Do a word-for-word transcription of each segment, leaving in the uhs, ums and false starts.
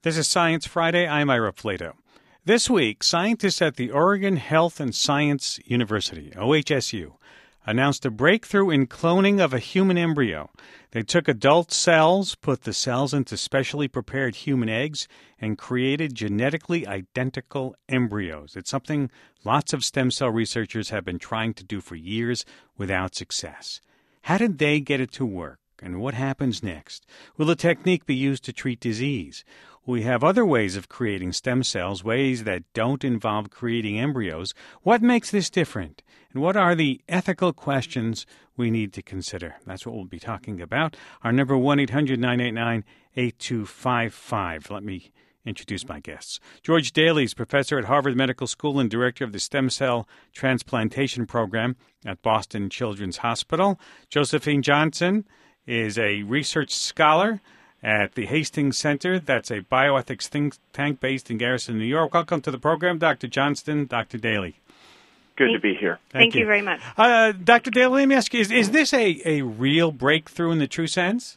This is Science Friday. I'm Ira Flato. This week, scientists at the Oregon Health and Science University, O H S U, announced a breakthrough in cloning of a human embryo. They took adult cells, put the cells into specially prepared human eggs, and created genetically identical embryos. It's something lots of stem cell researchers have been trying to do for years without success. How did they get it to work? And what happens next? Will the technique be used to treat disease? We have other ways of creating stem cells, ways that don't involve creating embryos. What makes this different? And what are the ethical questions we need to consider? That's what we'll be talking about. Our number, one eight hundred nine eight nine eight two five five. Let me introduce my guests. George Daly is professor at Harvard Medical School and director of the Stem Cell Transplantation Program at Boston Children's Hospital. Josephine Johnson is a research scholar at the Hastings Center. That's a bioethics think tank based in Garrison, New York. Welcome to the program, Doctor Johnston, Doctor Daly. Good Thank, to be here. Thank, Thank you. you very much. Uh, Doctor Daly, let me ask you, is, is this a, a real breakthrough in the true sense?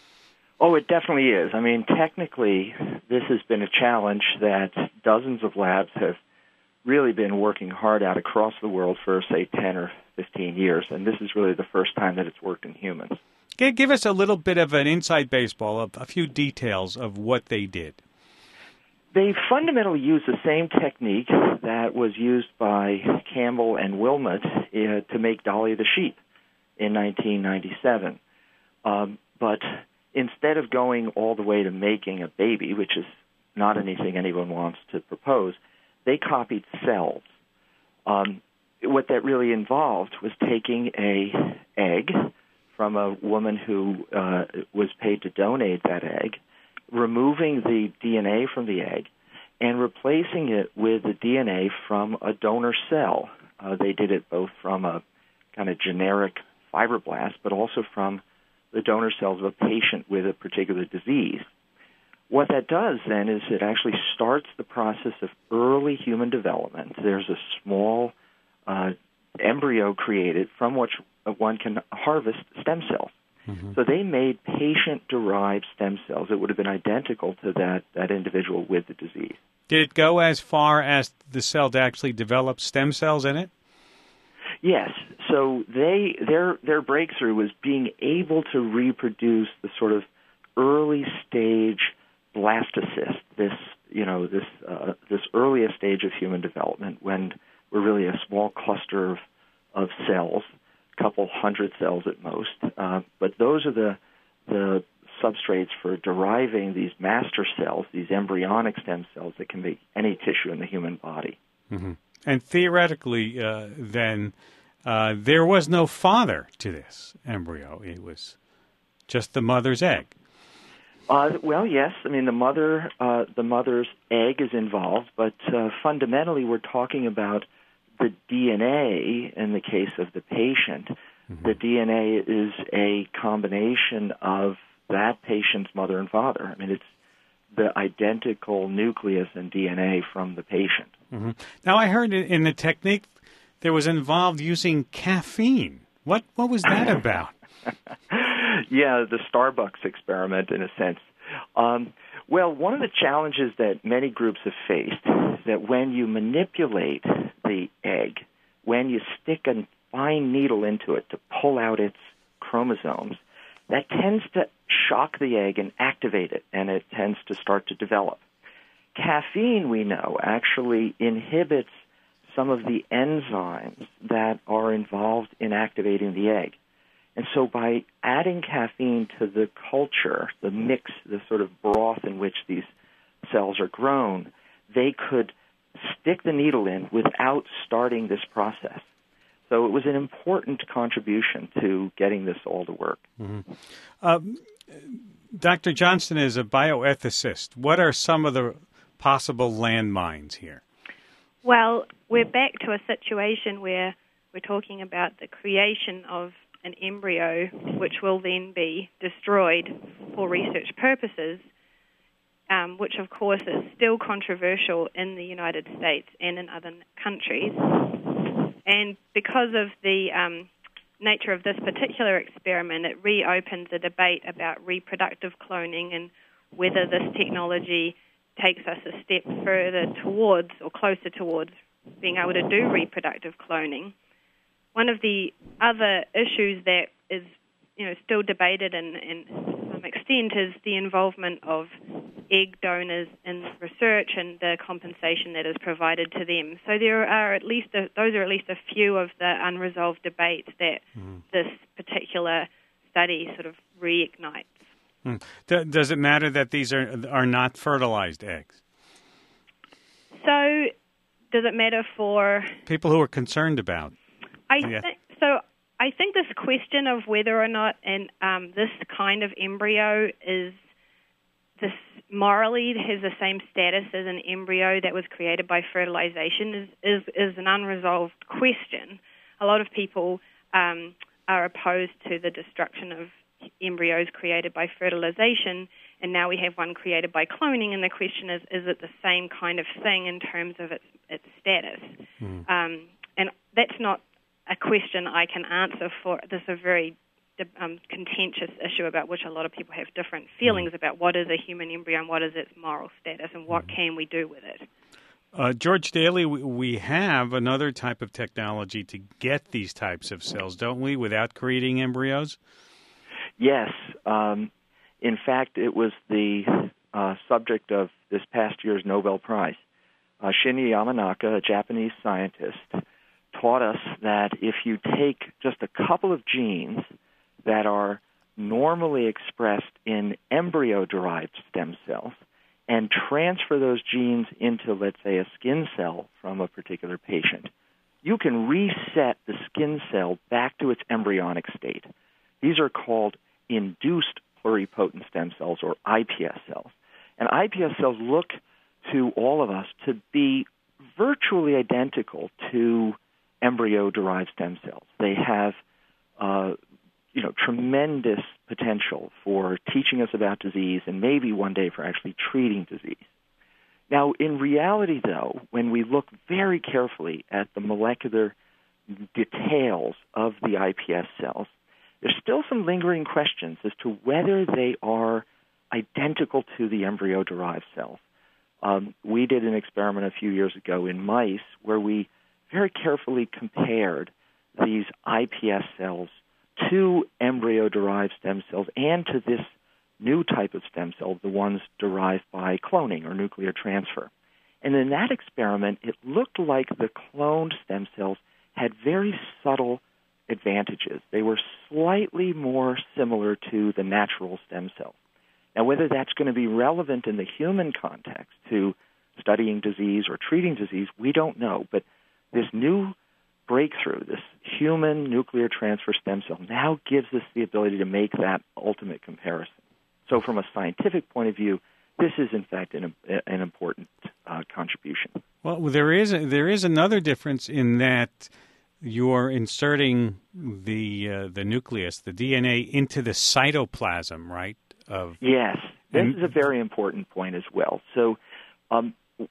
Oh, it definitely is. I mean, technically, this has been a challenge that dozens of labs have really been working hard at across the world for, say, ten or fifteen years, and this is really the first time that it's worked in humans. Give us a little bit of an inside baseball, of a few details of what they did. They fundamentally used the same technique that was used by Campbell and Wilmot uh, to make Dolly the sheep in nineteen ninety-seven. Um, but instead of going all the way to making a baby, which is not anything anyone wants to propose, they copied cells. Um, what that really involved was taking a egg from a woman who uh, was paid to donate that egg, removing the D N A from the egg, and replacing it with the D N A from a donor cell. Uh, they did it both from a kind of generic fibroblast, but also from the donor cells of a patient with a particular disease. What that does then is it actually starts the process of early human development. There's a small uh, embryo created from which one can harvest stem cells. Mm-hmm. So they made patient-derived stem cells that would have been identical to that, that individual with the disease. Did it go as far as the cell to actually develop stem cells in it? Yes. So they their their breakthrough was being able to reproduce the sort of early-stage blastocyst, this you know this uh, this earliest stage of human development when we're really a small cluster of of cells, a couple hundred cells at most. Uh, but those are the the substrates for deriving these master cells, these embryonic stem cells that can make any tissue in the human body. Mm-hmm. And theoretically, uh, then, uh, there was no father to this embryo. It was just the mother's egg. Uh, well, yes. I mean, the mother, uh, the mother's egg is involved, but uh, fundamentally, we're talking about the D N A in the case of the patient. Mm-hmm. The D N A is a combination of that patient's mother and father. I mean, it's the identical nucleus and D N A from the patient. Mm-hmm. Now, I heard in the technique there was involved using caffeine. What what was that about? Yeah, the Starbucks experiment, in a sense. Um, well, one of the challenges that many groups have faced is that when you manipulate the egg, when you stick a fine needle into it to pull out its chromosomes, that tends to shock the egg and activate it, and it tends to start to develop. Caffeine, we know, actually inhibits some of the enzymes that are involved in activating the egg. And so by adding caffeine to the culture, the mix, the sort of broth in which these cells are grown, they could stick the needle in without starting this process. So it was an important contribution to getting this all to work. Mm-hmm. Um, Doctor Johnston is a bioethicist. What are some of the possible landmines here? Well, we're back to a situation where we're talking about the creation of an embryo, which will then be destroyed for research purposes, um, which, of course, is still controversial in the United States and in other countries. And because of the um, nature of this particular experiment, it reopens a debate about reproductive cloning and whether this technology takes us a step further towards or closer towards being able to do reproductive cloning. One of the other issues that is, you know, still debated and, and to some extent is the involvement of egg donors in research and the compensation that is provided to them. So there are at least a, those are at least a few of the unresolved debates that mm. this particular study sort of reignites. Mm. D- does it matter that these are are not fertilized eggs? So does it matter for people who are concerned about? I yeah. think so. I think this question of whether or not an um, this kind of embryo is this morally has the same status as an embryo that was created by fertilization is is, is an unresolved question. A lot of people um, are opposed to the destruction of embryos created by fertilization, and now we have one created by cloning, and the question is, is it the same kind of thing in terms of its, its status? Mm. Um, and that's not a question I can answer for. This is a very um, contentious issue about which a lot of people have different feelings mm. about what is a human embryo and what is its moral status and what mm. can we do with it. Uh, George Daly, we have another type of technology to get these types of cells, don't we, without creating embryos? Yes. Um, in fact, it was the uh, subject of this past year's Nobel Prize. Uh, Shinya Yamanaka, a Japanese scientist, taught us that if you take just a couple of genes that are normally expressed in embryo-derived stem cells and transfer those genes into, let's say, a skin cell from a particular patient, you can reset the skin cell back to its embryonic state. These are called induced pluripotent stem cells, or I P S cells. And I P S cells look to all of us to be virtually identical to embryo-derived stem cells. They have, uh, you know, tremendous potential for teaching us about disease and maybe one day for actually treating disease. Now, in reality, though, when we look very carefully at the molecular details of the I P S cells, there's still some lingering questions as to whether they are identical to the embryo-derived cells. Um, we did an experiment a few years ago in mice where we very carefully compared these I P S cells to embryo-derived stem cells and to this new type of stem cell, the ones derived by cloning or nuclear transfer. And in that experiment, it looked like the cloned stem cells had very subtle advantages. They were slightly more similar to the natural stem cells. Now, whether that's going to be relevant in the human context to studying disease or treating disease, we don't know. But this new breakthrough, this human nuclear transfer stem cell, now gives us the ability to make that ultimate comparison. So from a scientific point of view, this is, in fact, an, an important uh, contribution. Well, there is a, there is another difference in that you're inserting the uh, the nucleus, the D N A, into the cytoplasm, right? Of yes, this and, is a very important point as well. So um,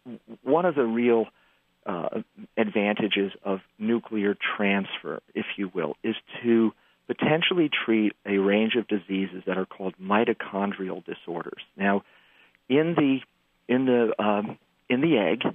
one of the real uh, advantages of nuclear transfer, if you will, is to potentially treat a range of diseases that are called mitochondrial disorders. Now, in the in the um, in the egg,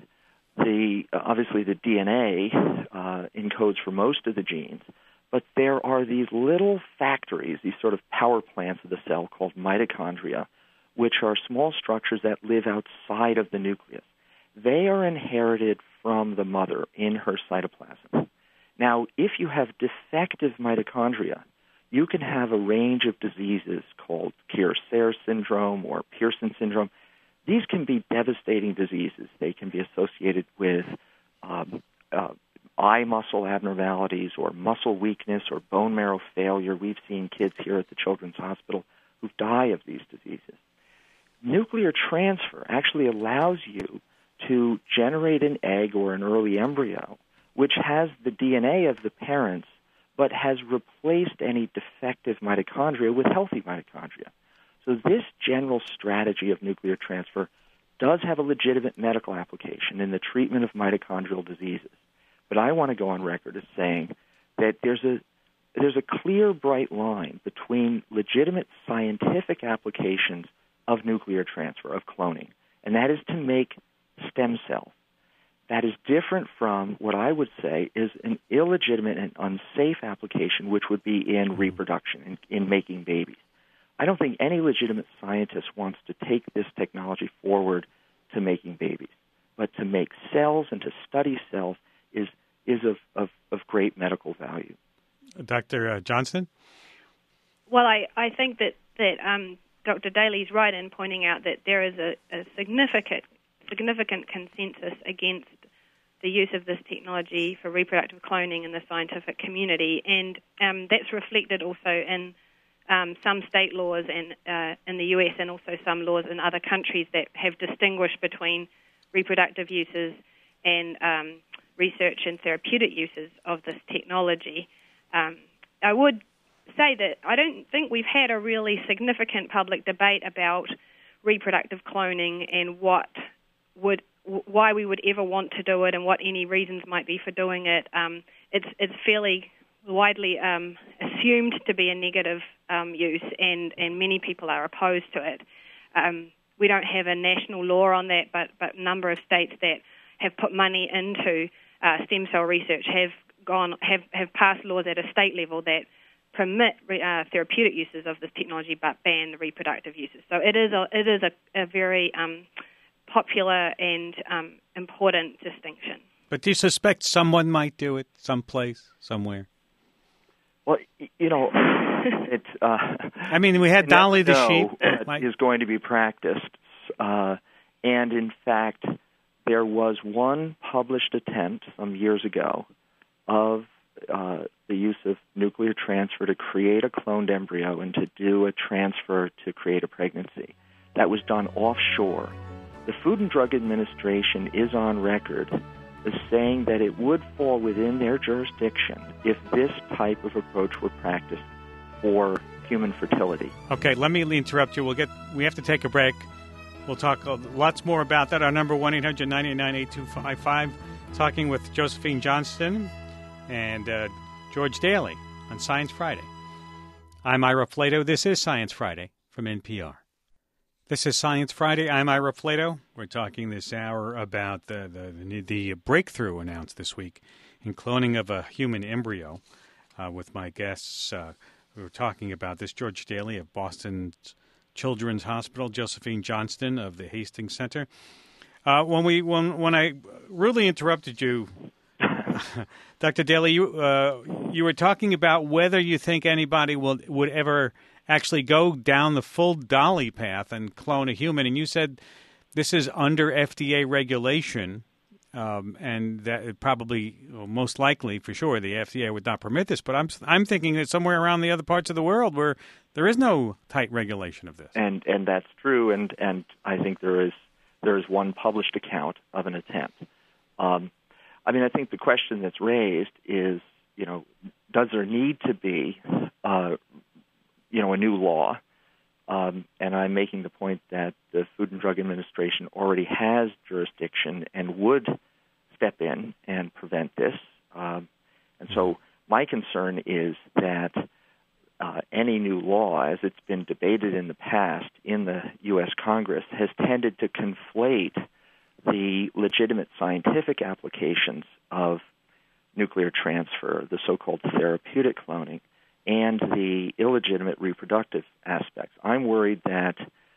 the uh, obviously the D N A uh, encodes for most of the genes, but there are these little factories, these sort of power plants of the cell called mitochondria, which are small structures that live outside of the nucleus. They are inherited from the mother in her cytoplasm. Now, if you have defective mitochondria, you can have a range of diseases called Keir-Sayre syndrome or Pearson syndrome. These can be devastating diseases. They can be associated with um, uh, eye muscle abnormalities or muscle weakness or bone marrow failure. We've seen kids here at the Children's Hospital who die of these diseases. Nuclear transfer actually allows you to generate an egg or an early embryo which has the D N A of the parents but has replaced any defective mitochondria with healthy mitochondria. So this general strategy of nuclear transfer does have a legitimate medical application in the treatment of mitochondrial diseases. But I want to go on record as saying that there's a there's a clear, bright line between legitimate scientific applications of nuclear transfer, of cloning, and that is to make stem cells. That is different from what I would say is an illegitimate and unsafe application, which would be in reproduction, in, in making babies. I don't think any legitimate scientist wants to take this technology forward to making babies. But to make cells and to study cells is is of, of, of great medical value. Doctor Uh, Johnston? Well, I, I think that, that um, Doctor Daly's right in pointing out that there is a, a significant significant consensus against the use of this technology for reproductive cloning in the scientific community, and um, that's reflected also in um, some state laws and uh, in the U S and also some laws in other countries that have distinguished between reproductive uses and um, research and therapeutic uses of this technology. Um, I would say that I don't think we've had a really significant public debate about reproductive cloning and what would why we would ever want to do it and what any reasons might be for doing it. Um, it's it's fairly widely um, assumed to be a negative um, use, and, and many people are opposed to it. Um, we don't have a national law on that, but, but a number of states that have put money into uh, stem cell research have gone have, have passed laws at a state level that permit uh, therapeutic uses of this technology but ban the reproductive uses. So it is a, it is a, a very um, popular and um, important distinction. But do you suspect someone might do it someplace, somewhere? Well, you know, it. Uh, I mean, we had Dolly the sheep. That is going to be practiced, uh, and in fact, there was one published attempt some years ago of uh, the use of nuclear transfer to create a cloned embryo and to do a transfer to create a pregnancy. That was done offshore. The Food and Drug Administration is on record as saying that it would fall within their jurisdiction if this type of approach were practiced for human fertility. Okay, let me interrupt you. We'll get. We have to take a break. We'll talk lots more about that. Our number, one eight hundred nine eight nine eight two five five. Talking with Josephine Johnston and uh, George Daly on Science Friday. I'm Ira Flato. This is Science Friday from N P R. This is Science Friday. I'm Ira Flato. We're talking this hour about the, the, the breakthrough announced this week in cloning of a human embryo uh, with my guests. Uh, we were talking about this, George Daly of Boston Children's Hospital, Josephine Johnston of the Hastings Center. Uh, when we when when I rudely interrupted you, Doctor Daly, you uh, you were talking about whether you think anybody will would ever actually go down the full Dolly path and clone a human, and you said this is under F D A regulation, um, and that it probably, well, most likely, for sure, the F D A would not permit this. But I'm I'm thinking that somewhere around the other parts of the world where there is no tight regulation of this, and and that's true, and and I think there is there is one published account of an attempt. Um, I mean, I think the question that's raised is, you know, does there need to be uh, you know, a new law, um, and I'm making the point that the Food and Drug Administration already has jurisdiction and would step in and prevent this. Um, and so my concern is that uh, any new law, as it's been debated in the past in the U S Congress, has tended to conflate the legitimate scientific applications of nuclear transfer, the so-called therapeutic cloning, and the illegitimate reproductive aspects. I'm worried that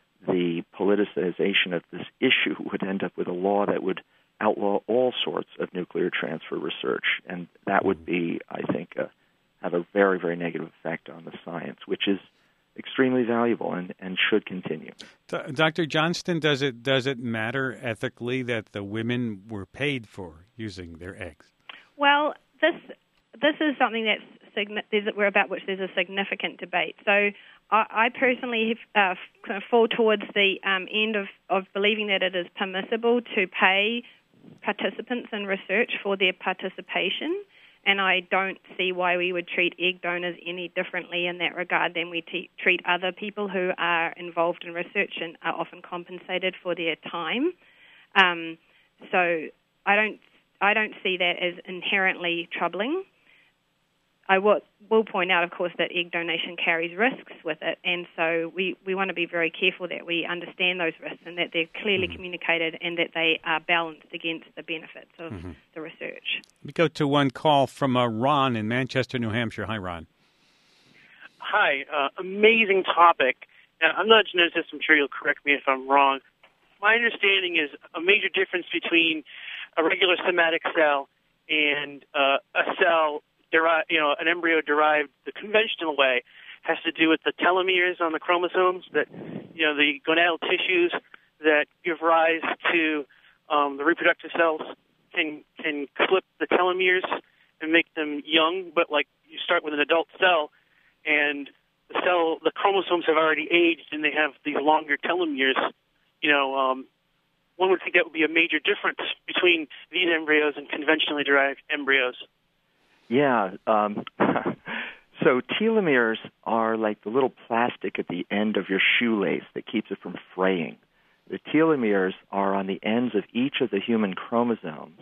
the politicization of this issue would end up with a law that would outlaw all sorts of nuclear transfer research, and that would be, I think, uh, have a very, very negative effect on the science, which is extremely valuable and, and should continue. Doctor Johnston, does it does it matter ethically that the women were paid for using their eggs? Well, this this is something that's we're about which there's a significant debate. So I, I personally have, uh, kind of fall towards the um, end of, of believing that it is permissible to pay participants in research for their participation, and I don't see why we would treat egg donors any differently in that regard than we t- treat other people who are involved in research and are often compensated for their time. Um, so I don't I don't see that as inherently troubling. I will, will point out, of course, that egg donation carries risks with it, and so we, we want to be very careful that we understand those risks and that they're clearly mm-hmm. communicated and that they are balanced against the benefits of mm-hmm. the research. We go to one call from uh, Ron in Manchester, New Hampshire. Hi, Ron. Hi. Uh, amazing topic. Now, I'm not a geneticist. I'm sure you'll correct me if I'm wrong. My understanding is a major difference between a regular somatic cell and uh, a cell Derived, you know, an embryo derived the conventional way has to do with the telomeres on the chromosomes, that, you know, the gonadal tissues that give rise to um, the reproductive cells can can clip the telomeres and make them young, but like you start with an adult cell and the cell, the chromosomes have already aged and they have these longer telomeres. You know, um, one would think that would be a major difference between these embryos and conventionally derived embryos. Yeah, um, so telomeres are like the little plastic at the end of your shoelace that keeps it from fraying. The telomeres are on the ends of each of the human chromosomes,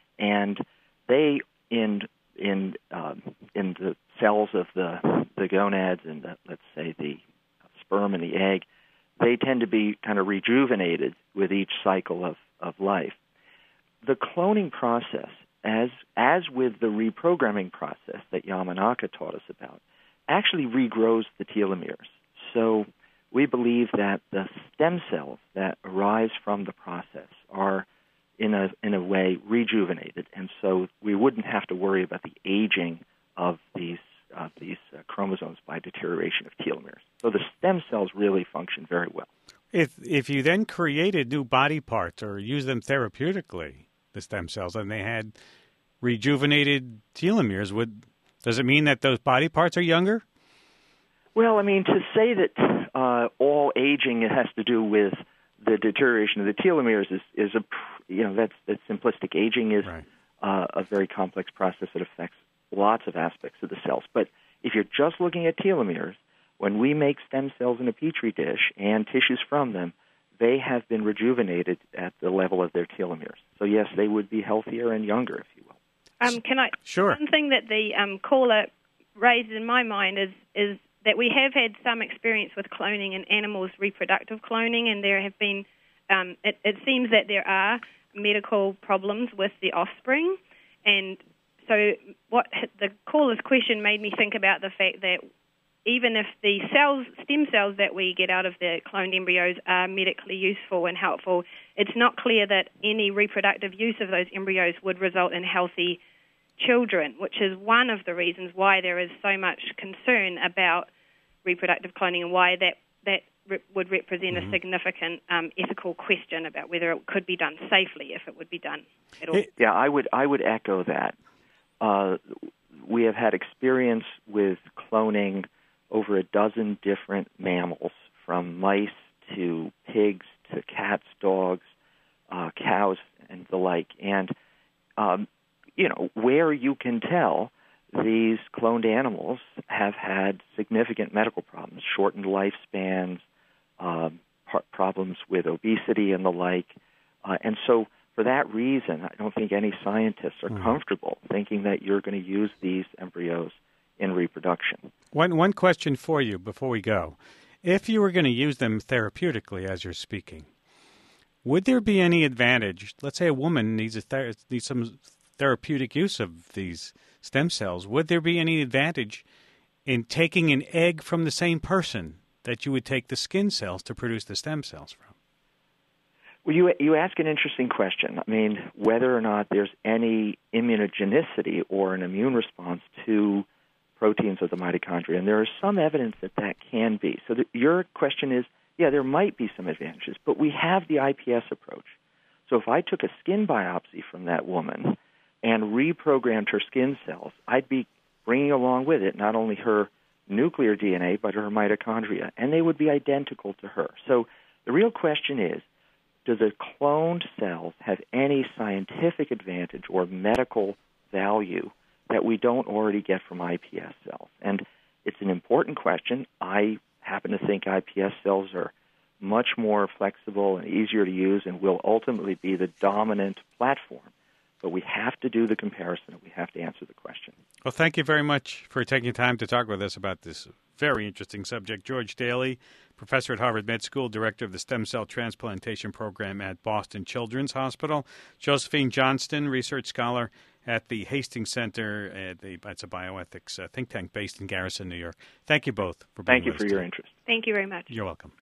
and they, in in um, in the cells of the the gonads and the, let's say the sperm and the egg, they tend to be kind of rejuvenated with each cycle of, of life. The cloning process, As as with the reprogramming process that Yamanaka taught us about, actually regrows the telomeres. So we believe that the stem cells that arise from the process are, in a in a way, rejuvenated, and so we wouldn't have to worry about the aging of these of these uh, chromosomes by deterioration of telomeres. So the stem cells really function very well. If if you then created new body parts or used them therapeutically, the stem cells, and they had rejuvenated telomeres, would does it mean that those body parts are younger? Well, I mean, to say that uh, all aging has to do with the deterioration of the telomeres is, is a, you know, that's, that's simplistic. Aging is right. uh, a very complex process that affects lots of aspects of the cells. But if you're just looking at telomeres, when we make stem cells in a petri dish and tissues from them, they have been rejuvenated at the level of their telomeres. So, yes, they would be healthier and younger, if you will. Um, can I? Sure. One thing that the um, caller raised in my mind is is that we have had some experience with cloning in animals, reproductive cloning, and there have been. Um, it, it seems that there are medical problems with the offspring, and so what the caller's question made me think about the fact that even if the cells, stem cells that we get out of the cloned embryos are medically useful and helpful, it's not clear that any reproductive use of those embryos would result in healthy children, which is one of the reasons why there is so much concern about reproductive cloning and why that, that re- would represent mm-hmm. a significant um, ethical question about whether it could be done safely if it would be done at all. Yeah, I would, I would echo that. Uh, we have had experience with cloning over a dozen different mammals, from mice to pigs to cats, dogs, uh, cows, and the like. And, um, you know, where you can tell, these cloned animals have had significant medical problems, shortened lifespans, uh, problems with obesity and the like. Uh, and so for that reason, I don't think any scientists are mm. comfortable thinking that you're going to use these embryos in reproduction. One one question for you before we go. If you were going to use them therapeutically as you're speaking, would there be any advantage? Let's say a woman needs a ther- needs some therapeutic use of these stem cells. Would there be any advantage in taking an egg from the same person that you would take the skin cells to produce the stem cells from? Well, you you ask an interesting question. I mean, whether or not there's any immunogenicity or an immune response to proteins of the mitochondria, and there is some evidence that that can be. So the, your question is, yeah, there might be some advantages, but we have the I P S approach. So if I took a skin biopsy from that woman and reprogrammed her skin cells, I'd be bringing along with it not only her nuclear D N A, but her mitochondria, and they would be identical to her. So the real question is, do the cloned cells have any scientific advantage or medical value that we don't already get from I P S cells? And it's an important question. I happen to think I P S cells are much more flexible and easier to use and will ultimately be the dominant platform but we have to do the comparison and we have to answer the question. Well, thank you very much for taking time to talk with us about this very interesting subject. George Daly, professor at Harvard Med School, director of the Stem Cell Transplantation Program at Boston Children's Hospital. Josephine Johnston, research scholar at the Hastings Center. At the, it's a bioethics uh, think tank based in Garrison, New York. Thank you both for being Thank you with for us your today. interest. Thank you very much. You're welcome.